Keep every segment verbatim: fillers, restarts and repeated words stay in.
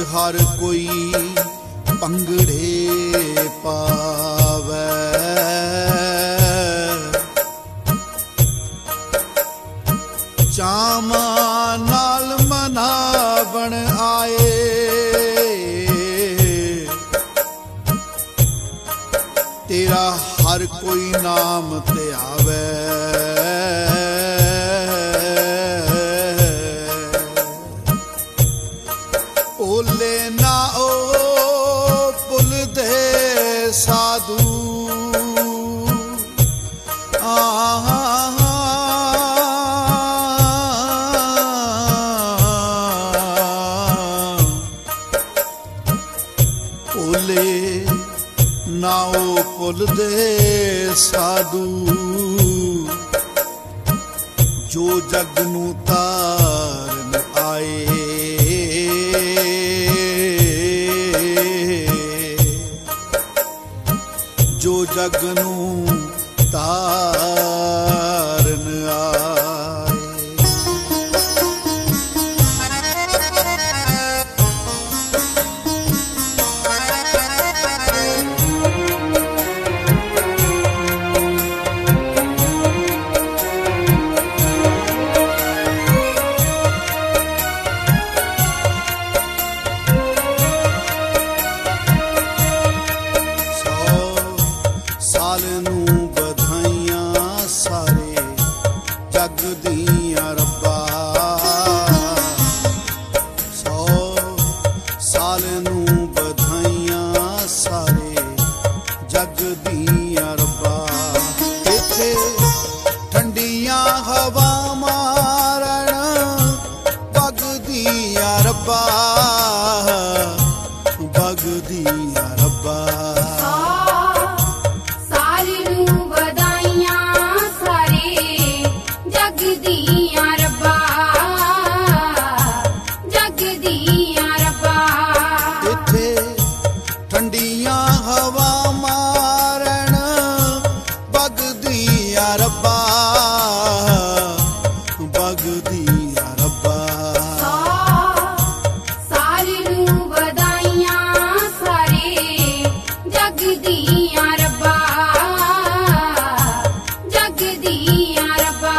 हर कोई पंगड़े पावै, चामा नाल मनावण आए, तेरा हर कोई नाम ते आवे। ओले ना ओ पुल दे साधु, आ ओले ना ओ पुल दे साधु, जो जग नू तारन आए। जो जग नू तारन आए। साल नू बधाइयां सारे जग दियां रब्बा, सौ साल नू बधाइयां सारे जग दियां रब्बा। इत्थे ठंडियां हवा मारन बगदियां रब्बा, बगदियां रब्बा। ठंडियां हवा मारन बगदियां रब्बा, बगदियां रब्बा। सारे नू बधाइयां सारे जग दियां रब्बा, जग दियां रब्बा।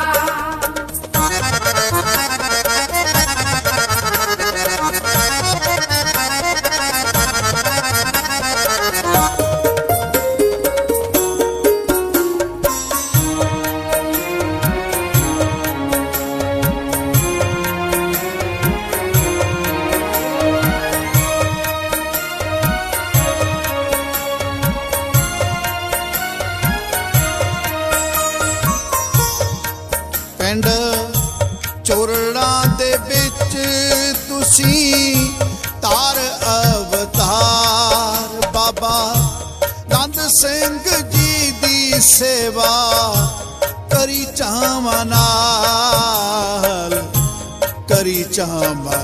पिंड चोरड़ा दे बिच तुसी तार अवतार, बाबा नंद सिंह जी दी सेवा करी चावां नाल, करी चावां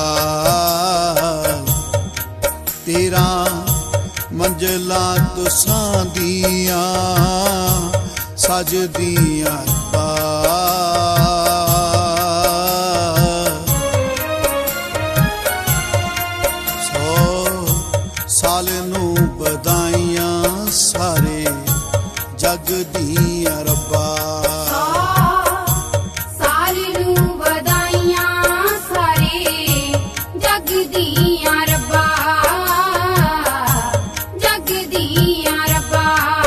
नाल। तेरा मंजिलां तुसां दियां सजदियां रब्बा, सौ साल नू बधाइयां सारे जग दियां रब्बा। सारे नू बधाइयां सारे जग दियां रब्बा, जग दियां रब्बा।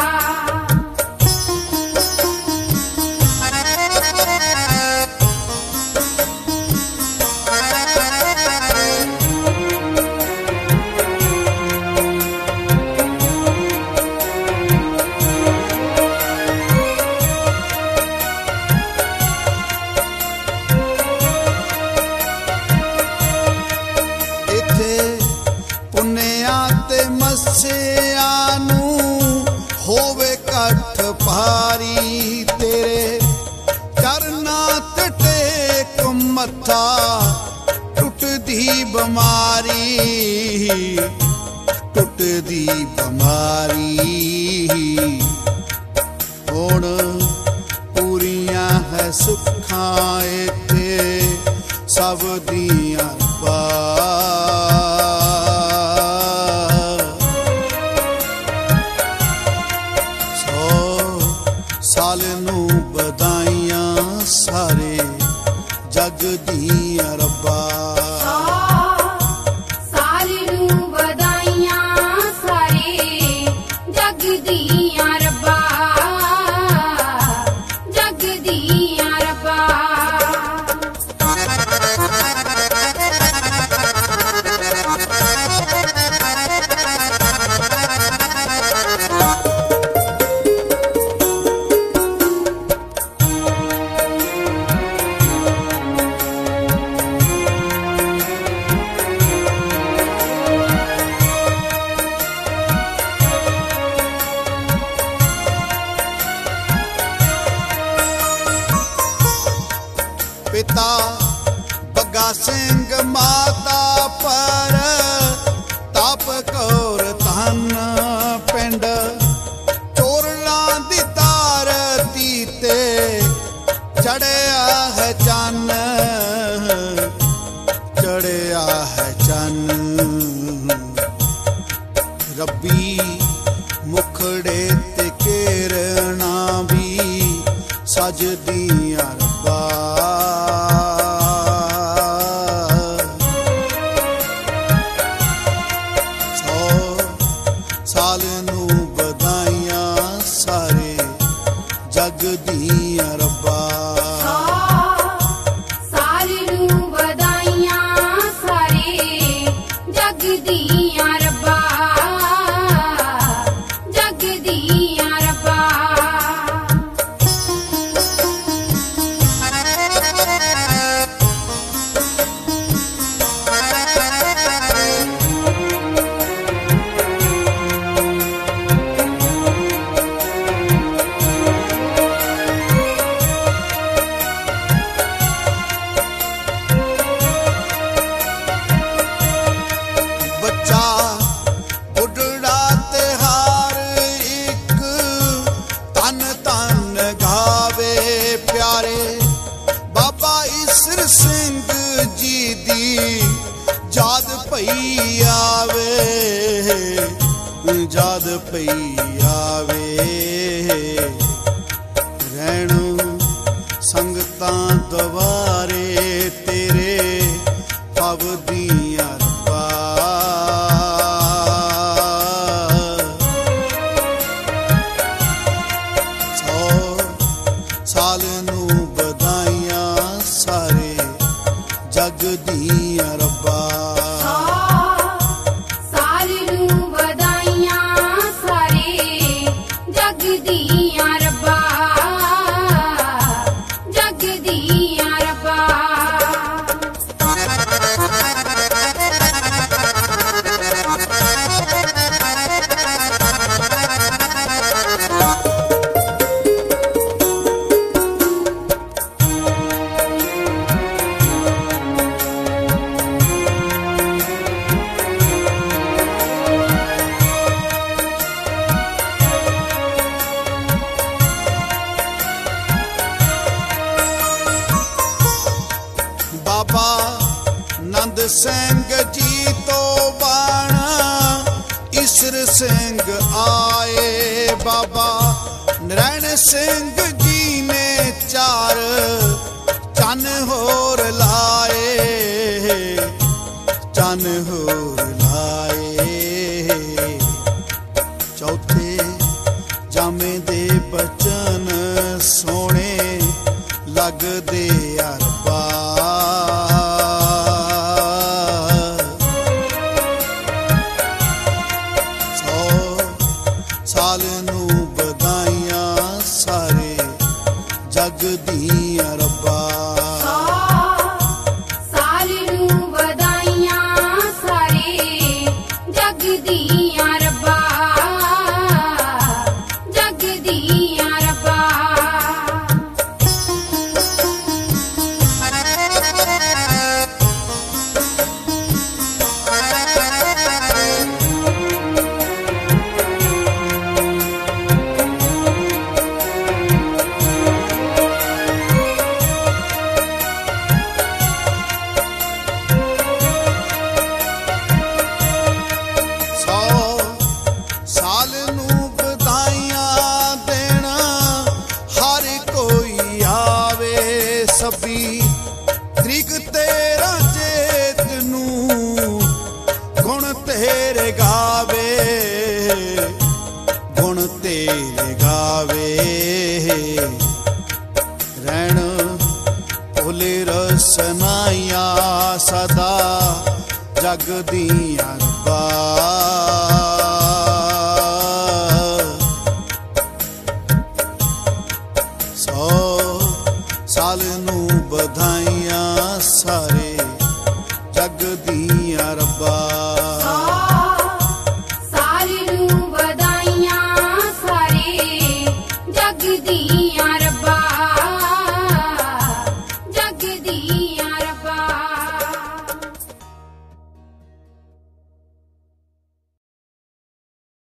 मस्सिया नू होवे कठ भारी, तेरे चरना ते टेक मत्था टुटदी बमारी, टुटदी बमारी। हुण पूरियां है सुखां इत्थे सब दियां रब्बा, ਚੰਨ ਰੱਬੀ ਮੁਖੜੇ ਤੇ ਕਿਰਨਾਂ ਵੀ ਸਜਦੀਆਂ ਰੱਬਾ ਸੌ ਸਾਲ ਨੂੰ ਵਧਾਈਆਂ ਸਾਰੇ ਜਗ ਦੀਆਂ ਰੱਬਾ ਦੀਆਂ ਰੱਬਾ ਜਗ ਦੀਆਂ ਰੱਬਾ ਸਿੰਘ ਜੀ ਦੀ ਯਾਦ ਪਈ ਆਵੇ ਯਾਦ ਪਈ ਆਵੇ ਰਹਿਣ ਸੰਗਤਾਂ ਦੁਆਰੇ ਤੇਰੇ ਪਵਦੀਆਂ ਰੱਬਾ ਸੌ ਸਾਲ ਨੂੰ ਵਧਾਈਆਂ ਸਾਰੇ ਜਗ ਦੀਆਂ ਰੱਬਾ ਸਾਲ ਨੂੰ ਵਧਾਈਆਂ ਸਾਰੇ ਜਗ ਦੀਆਂ ਰੱਬਾ ਜਗ ਦੀਆਂ ਰੱਬਾ ਬਾਬਾ ਨੰਦ ਸਿੰਘ ਜੀ ਤੋਂ ਬਾਣਾ ਈਸਰ ਸਿੰਘ ਆਏ ਬਾਬਾ ਨਰੈਣ ਸਿੰਘ ਜੀ ਨੇ ਚਾਰ ਚੰਨ ਹੋਰ ਲਾਏ ਚੰਨ ਹੋਰ ਲਾਏ ਚੌਥੇ ਜਾਮੇ ਦੇ ਬਚਨ ਸੋਹਣੇ ਲੱਗਦੇ ਆ ਰੱਬਾ ਸਾਲ ਨੂੰ ਵਧਾਈਆਂ ਸਾਰੇ ਜਗ ਦੀਆਂ ਰੱਬਾ ਸਾਲ ਨੂੰ ਵਧਾਈਆਂ ਸਾਰੇ ਜਗ ਦੀਆਂ ਰੱਬਾ ਜਗ ਦੀਆਂ ਰੱਬਾ ਸਾਲ ਨੂੰ ਵਧਾਈਆਂ ਦੇਣਾ ਹਰ ਕੋਈ ਆਵੇ ਸਭੀ ਤਰੀਕ ਤੇਰਾ ਚੇਤ ਨੂੰ ਗੁਣ ਤੇਰੇ ਗਾਵੇ ਗੁਣ ਤੇਰੇ ਗਾਵੇ ਰਹਿਣ ਭੁਲੇ ਰਸਨਾਈਆਂ ਸਦਾ ਜਗ ਦੀਆਂ ਰੱਬਾ ਸੌ ਸਾਲ ਨੂੰ ਵਧਾਈਆਂ